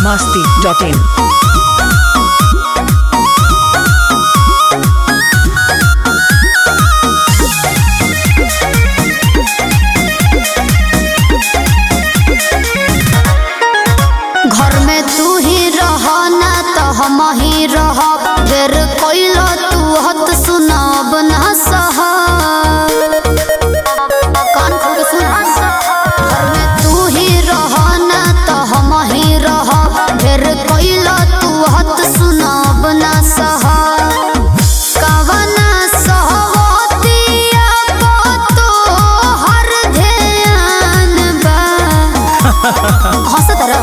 biharmasti.in घर में तू ही रह ना तो हम ही रह ढेर कोइलो तू हत सुनाब ना सह कान खोल के सुन। घर में तू ही रह ना तो हम ही रह ढेर कोइलो तू हत सुनाब ना सह कवना सहवतिया को तो हर ध्यान बा हंसत रह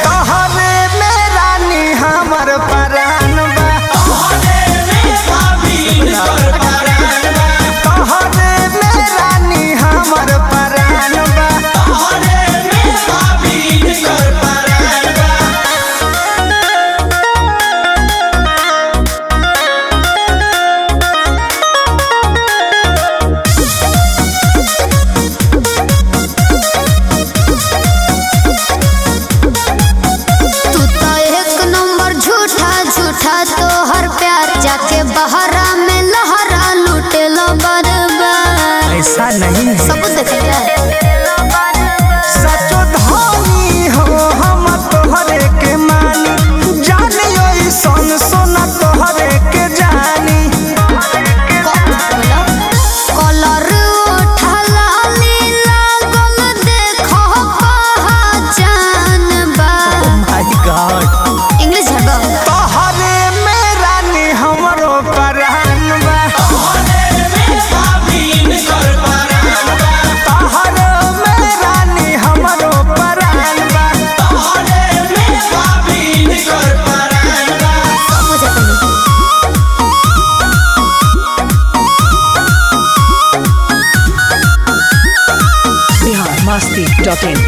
तो हर प्यार जाके बहरा में लहरा लूटे लो बर्बाद। ऐसा नहीं है, सब देखिए सचो धनी हो हम तोहरे के मानी जानियो सन सोना तोहरे के जानी कलर उठला लीला गल देखो पहचान बा। माय गॉड इंग्लिश है बा biharmasti.in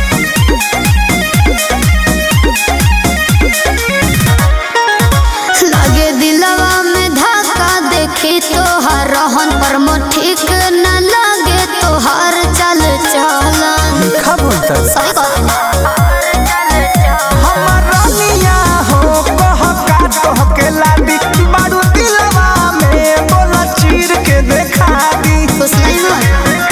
लगे दिलवा में धक्का देखी तो हर रहन पर ठीक न लगे तो हर चल चलन सही बात हमर रनिया हो कह का तोह के लादी बारू दिलवा में बोला चीर के देखा दी कुछ नहीं ना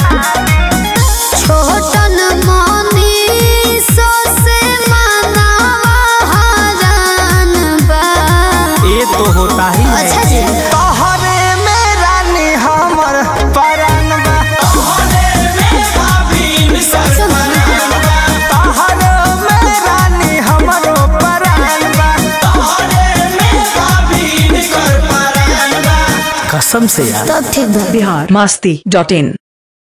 छोटन मोनी सो से मनावा हरान बा। ये तो होता ही है। अच्छा जी तोहरे में रानी हमर परान बा तोहरे में भाभीन सच में तोहरे में रानी हमरो परान बा तोहरे में भाभीन कर परान बा कसम से यार तब ठीक बा। biharmasti.in